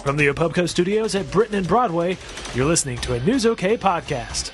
From the Apubco Studios at Britain and Broadway, you're listening to a News OK podcast.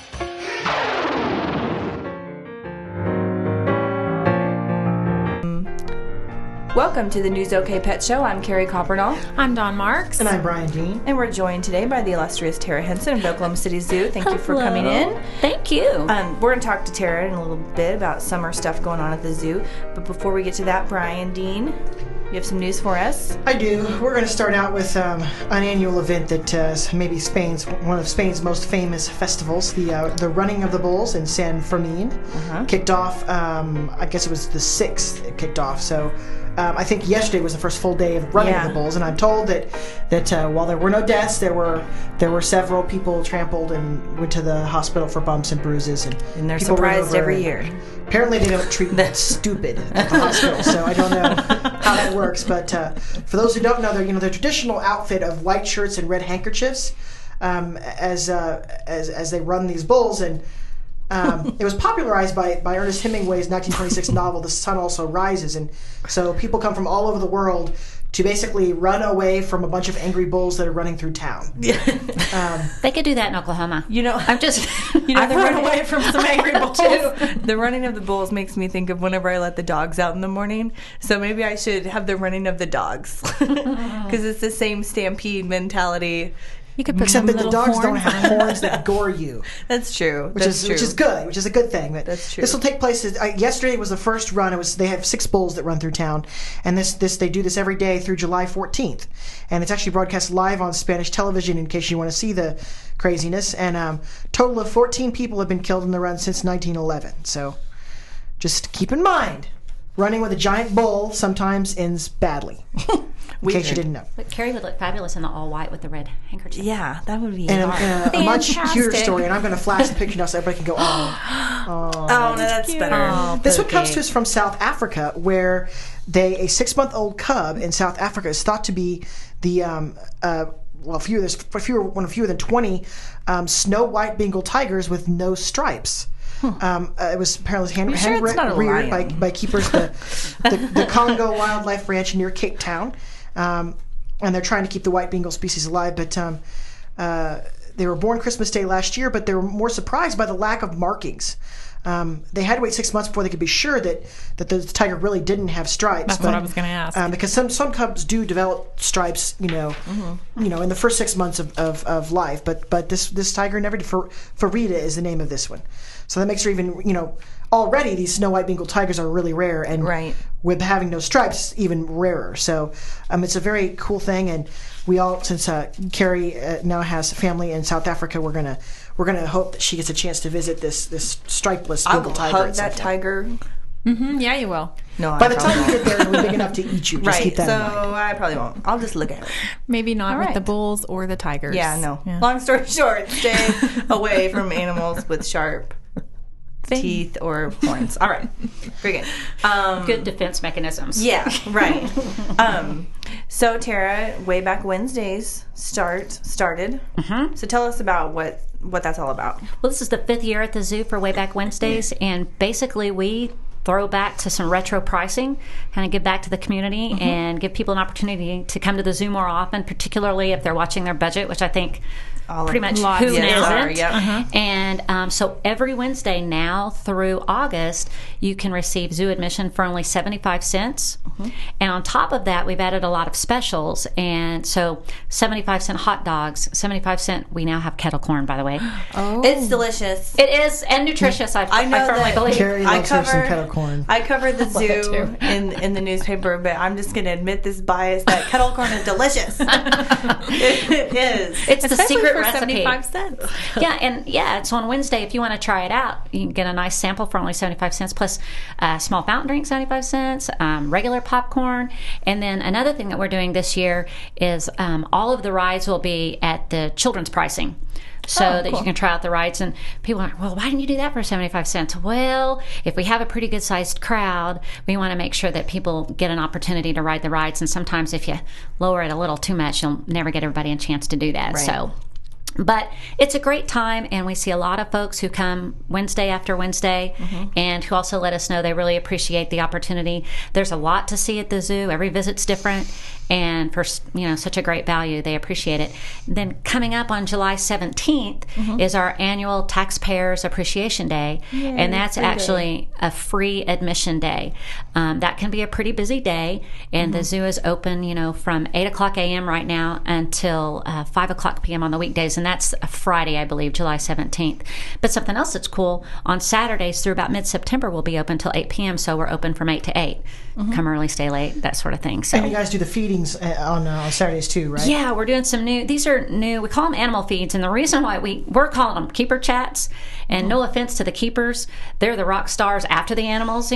Welcome to the News OK Pet Show. I'm Carrie Coppernall. I'm Dawn Marks. And I'm Brian Dean. And we're joined today by the illustrious Tara Henson of Oklahoma City Zoo. Thank you for coming in. Thank you. We're going to talk to Tara in a little bit about summer stuff going on at the zoo. But before we get to that, Brian Dean, you have some news for us? I do. We're going to start out with an annual event that is maybe one of Spain's most famous festivals, the Running of the Bulls in San Fermin. Kicked off, I guess it was the 6th it kicked off, so I think yesterday was the first full day of running of the bulls, and I'm told that while there were no deaths, there were several people trampled and went to the hospital for bumps and bruises, and they're surprised every year. Apparently, they don't treat that stupid at the hospital, so I don't know how that works. But for those who don't know, their traditional outfit of white shirts and red handkerchiefs as they run these bulls, and it was popularized by Ernest Hemingway's 1926 novel The Sun Also Rises, and so people come from all over the world to basically run away from a bunch of angry bulls that are running through town. They could do that in Oklahoma. I've run away from some angry bulls too. The running of the bulls makes me think of whenever I let the dogs out in the morning. So maybe I should have the running of the dogs because it's the same stampede mentality. You could put Except that the dogs horns don't have horns that gore you. That's true. Which is good. Which is a good thing. But that's true. This will take place. Yesterday was the first run. They have 6 bulls that run through town, and they do this every day through July 14th, and it's actually broadcast live on Spanish television in case you want to see the craziness. And total of 14 people have been killed in the run since 1911. So just keep in mind, running with a giant bull sometimes ends badly. In case you didn't know. But Carrie would look fabulous in the all white with the red handkerchief. Yeah, that would be a much cuter story, and I'm going to flash the picture now so everybody can go, oh, no, that's better. This one comes to us from South Africa, where a 6-month-old cub in South Africa is thought to be the fewer than 20 snow white Bengal tigers with no stripes. It was apparently hand-reared by keepers the Congo Wildlife Ranch near Cape Town, and they're trying to keep the white Bengal species alive. But they were born Christmas Day last year, but they were more surprised by the lack of markings. They had to wait 6 months before they could be sure that the tiger really didn't have stripes. That's what I was going to ask. Because some cubs do develop stripes, in the first 6 months of life. But this tiger never did. Farida is the name of this one. So that makes her even, already these snow white Bengal tigers are really rare, and with having no stripes, even rarer. So it's a very cool thing, and we all, since Carrie now has family in South Africa, we're gonna hope that she gets a chance to visit this stripeless Bengal tiger. I will hug that tiger. Mm-hmm. Yeah, you will. No, by the time you get there, it'll be big enough to eat you. Just keep that in mind. So I probably won't. I'll just look at it. Maybe not with the bulls or the tigers. Yeah, no. Yeah. Long story short, stay away from animals with sharp teeth or horns. All right. Very good. Good defense mechanisms. Yeah, right. So Tara, Way Back Wednesdays started. Mm-hmm. So tell us about what that's all about. Well, this is the 5th year at the zoo for Way Back Wednesdays, and basically we throw back to some retro pricing, kind of give back to the community, and give people an opportunity to come to the zoo more often, particularly if they're watching their budget, which I think pretty much who isn't. Yep. And so every Wednesday now through August, you can receive zoo admission for only 75 cents. And on top of that, we've added a lot of specials. And so 75-cent hot dogs, 75-cent, we now have kettle corn, by the way. Oh. It's delicious. It is, and nutritious, I firmly believe. Carrie loves her some kettle corn. I covered the zoo in the newspaper, but I'm just going to admit this bias that kettle corn is delicious. It is. It's especially the secret for recipe. 75 cents. It's on Wednesday. If you want to try it out, you can get a nice sample for only 75 cents, plus small fountain drink, 75 cents, regular popcorn. And then another thing that we're doing this year is all of the rides will be at the children's pricing. So that you can try out the rides. And people are like, well, why didn't you do that for 75 cents? Well, if we have a pretty good-sized crowd, we want to make sure that people get an opportunity to ride the rides. And sometimes if you lower it a little too much, you'll never get everybody a chance to do that. Right. So But it's a great time, and we see a lot of folks who come Wednesday after Wednesday, and who also let us know they really appreciate the opportunity. There's a lot to see at the zoo. Every visit's different, and for such a great value. They appreciate it. Then coming up on July 17th is our annual Taxpayers Appreciation Day, and that's actually a free admission day. That can be a pretty busy day, and the zoo is open, from 8 o'clock a.m. right now until 5 o'clock p.m. on the weekdays, and that's a Friday, I believe, July 17th. But something else that's cool, on Saturdays through about mid-September, we'll be open till 8 p.m., so we're open from 8 to 8. Come early, stay late, that sort of thing. So. And you guys do the feedings on Saturdays too, right? Yeah, we're doing some new, these are new, we call them animal feeds, and the reason why we're calling them keeper chats, and no offense to the keepers, they're the rock stars after the animals,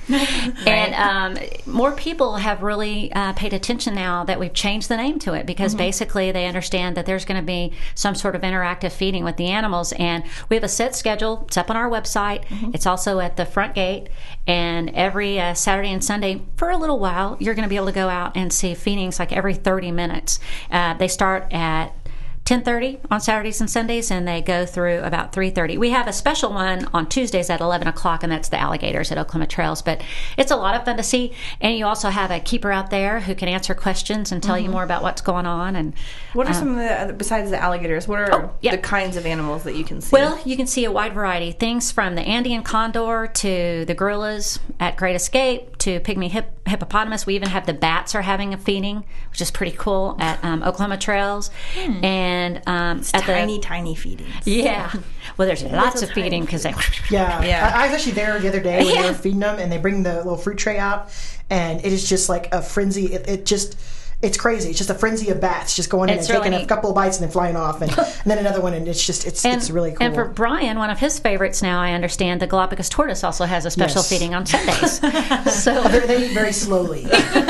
And more people have really paid attention now that we've changed the name to it, because basically they understand that there's going to be some sort of interactive feeding with the animals, and we have a set schedule. It's up on our website. It's also at the front gate, and every Saturday and Sunday for a little while you're going to be able to go out and see feedings like every 30 minutes. They start at 10:30 on Saturdays and Sundays, and they go through about 3:30. We have a special one on Tuesdays at 11 o'clock, and that's the alligators at Oklahoma Trails. But it's a lot of fun to see, and you also have a keeper out there who can answer questions and tell you more about what's going on. And what are some of the, besides the alligators, what are the kinds of animals that you can see? Well, you can see a wide variety. Things from the Andean condor to the gorillas at Great Escape to pygmy hippopotamus. We even have the bats are having a feeding, which is pretty cool at Oklahoma Trails. And tiny feedings. Yeah. Well, there's lots of feeding because they. Yeah. I was actually there the other day when they were feeding them, and they bring the little fruit tray out, and it is just like a frenzy. It's crazy. It's just a frenzy of bats just going in and taking a couple of bites and then flying off, and then another one, and it's really cool. And for Brian, one of his favorites now, I understand, the Galapagos tortoise also has a special feeding on Sundays. So they eat very slowly.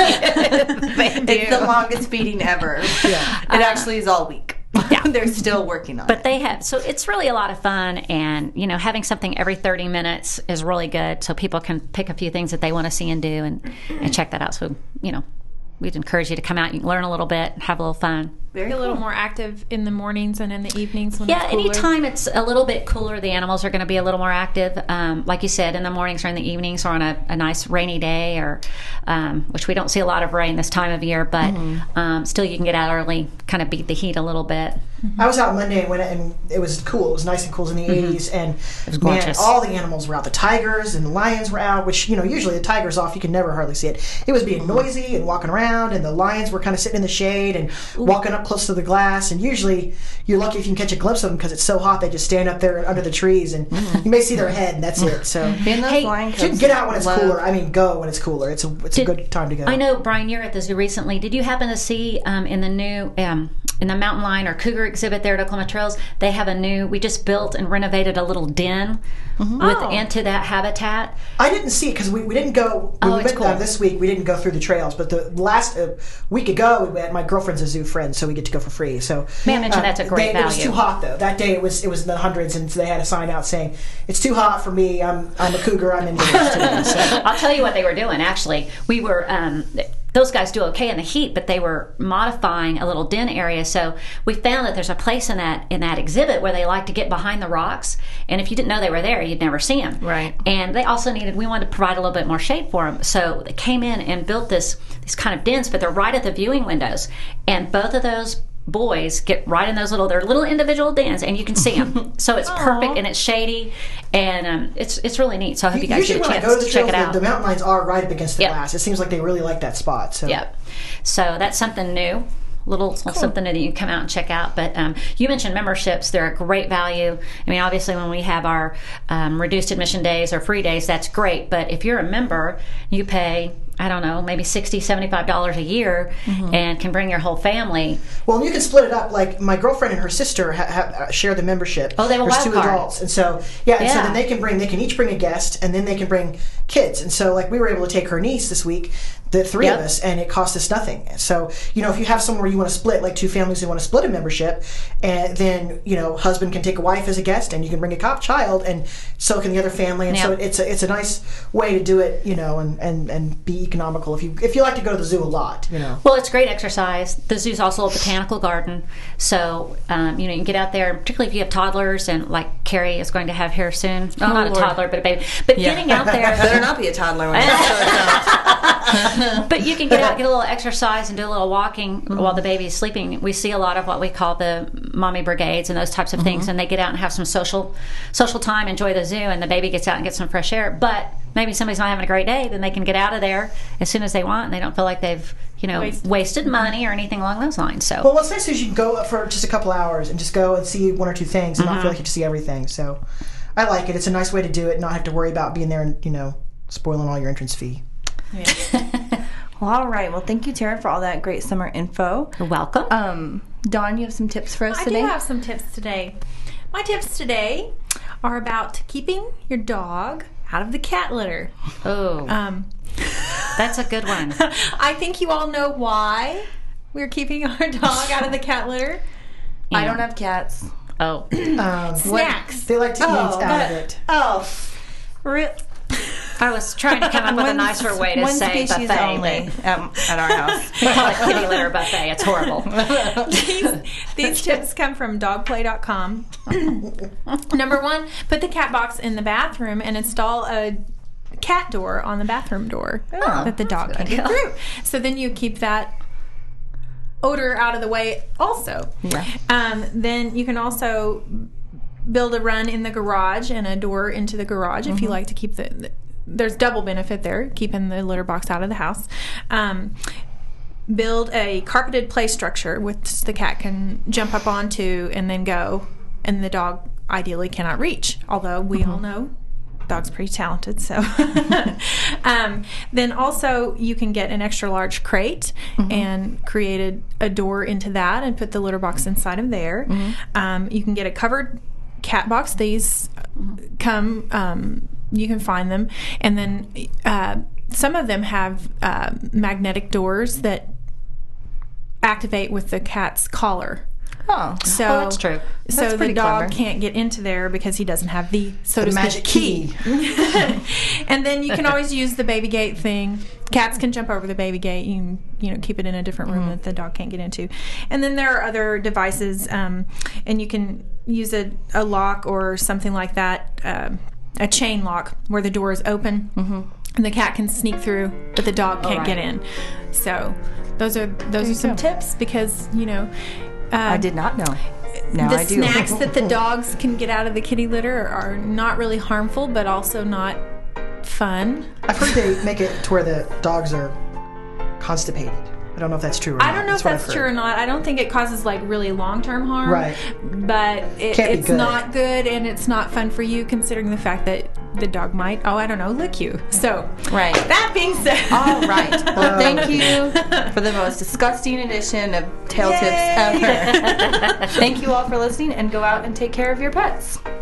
It's the longest feeding ever. Yeah. It actually is all week. Yeah, they're still working on it. But they have, so it's really a lot of fun, and having something every 30 minutes is really good, so people can pick a few things that they want to see and do, and check that out. So we'd encourage you to come out. You can learn a little bit, have a little fun. Very cool. A little more active in the mornings and in the evenings when it's cooler. Anytime it's a little bit cooler, the animals are going to be a little more active. Like you said, in the mornings or in the evenings, or on a nice rainy day, or which we don't see a lot of rain this time of year, but still you can get out early, kind of beat the heat a little bit. I was out Monday and it was cool. It was nice and cool. It was in the 80s, and it was gorgeous. All the animals were out. The tigers and the lions were out, which usually the tiger's off. You can never hardly see it. It was being noisy and walking around, and the lions were kind of sitting in the shade and walking up close to the glass. And usually you're lucky if you can catch a glimpse of them, because it's so hot they just stand up there under the trees, and you may see their head, and that's it. So lion you can get out when it's cooler. I mean, go when it's cooler. It's a good time to go. I know, Brian, you're at the zoo recently. Did you happen to see in the new in the mountain lion or cougar exhibit there at Oklahoma Trails, they have we just built and renovated a little den into that habitat. I didn't see it because we didn't go. When we went cool. This week, we didn't go through the trails, but the last week ago, my girlfriend's a zoo friend, so we get to go for free. So may I mention that's a great value. It was too hot though. That day it was in the hundreds, and so they had a sign out saying, "It's too hot for me. I'm a cougar. I'm indoors today." So. I'll tell you what they were doing. Actually, we were. Those guys do okay in the heat, but they were modifying a little den area. So we found that there's a place in that exhibit where they like to get behind the rocks. And if you didn't know they were there, you'd never see them. Right. And they also we wanted to provide a little bit more shade for them. So they came in and built these kind of dens, but they're right at the viewing windows. And both of those boys get right in those their little individual dens, and you can see them. So it's perfect, and it's shady, and it's really neat. So I hope you guys get a chance to check it out. The mountain lions are right up against the glass. It seems like they really like that spot. So. Yep. So that's something new. Little something that you can come out and check out. But you mentioned memberships. They're a great value. I mean, obviously when we have our reduced admission days or free days, that's great. But if you're a member, you pay, I don't know, maybe $60, $75 a year, and can bring your whole family. Well, you can split it up. Like my girlfriend and her sister share the membership. Oh, they have a There's wild two card. adults, and so so then they can each bring a guest, and then they can bring kids. And so like we were able to take her niece this week, the three of us, and it cost us nothing. So if you have somewhere where you want to split, like two families who want to split a membership, and then husband can take a wife as a guest, and you can bring a child, and so can the other family. And so it's a nice way to do it, and be economical if you like to go to the zoo a lot, you know. Well, it's great exercise. The zoo's also a botanical garden, so you can get out there, particularly if you have toddlers, and like Carrie is going to have here soon. Oh, not Lord. a toddler, but a baby. But getting out there, Better not be a toddler when but you can get out, get a little exercise, and do a little walking while the baby's sleeping. We see a lot of what we call the mommy brigades and those types of things, and they get out and have some social time, enjoy the zoo, and the baby gets out and gets some fresh air. But maybe somebody's not having a great day, then they can get out of there as soon as they want, and they don't feel like they've wasted money or anything along those lines. So, well, what's nice is you can go for just a couple hours and just go and see one or two things and not feel like you have to see everything. So, I like it. It's a nice way to do it, and not have to worry about being there and spoiling all your entrance fee. Yeah. Well, all right. Well, thank you, Tara, for all that great summer info. you're welcome. Dawn, you have some tips for us today? I do have some tips today. My tips today are about keeping your dog out of the cat litter. Oh, that's a good one. I think you all know why we're keeping our dog out of the cat litter. I don't have cats. Oh, Snacks. They like to eat out of it. Oh, I was trying to come up with a nicer way to one say species buffet. only at our house. We call it kitty litter buffet. It's horrible. These tips come from dogplay.com. Number 1, put the cat box in the bathroom and install a cat door on the bathroom door that the dog can get through. So then you keep that odor out of the way also. Yeah. Then you can also build a run in the garage and a door into the garage if you like to keep there's double benefit there, keeping the litter box out of the house. Build a carpeted play structure which the cat can jump up onto and then go, and the dog ideally cannot reach, although we all know dog's pretty talented. So then also you can get an extra large crate and create a door into that and put the litter box inside of there. You can get a covered cat box. These come, you can find them, and then some of them have magnetic doors that activate with the cat's collar. So that's true. So That's the pretty dog clever. can't get into there because he doesn't have the The magic key. And then you can always use the baby gate thing. Cats can jump over the baby gate. You can keep it in a different room that the dog can't get into. And then there are other devices, and you can use a lock or something like that, a chain lock where the door is open and the cat can sneak through, but the dog can't get in. So those are some tips because I did not know. Now the I do. snacks that the dogs can get out of the kitty litter are not really harmful, but also not fun. I've heard they make it to where the dogs are constipated. I don't know if that's true or not. I don't know if what I've that's true heard. or not. I don't think it causes really long-term harm. Right. But Can't be it's good. not good, and it's not fun for you considering the fact that the dog might, lick you. So, Right. that being said. All right. Well, thank you for the most disgusting edition of Tail Tips ever. Thank you all for listening, and go out and take care of your pets.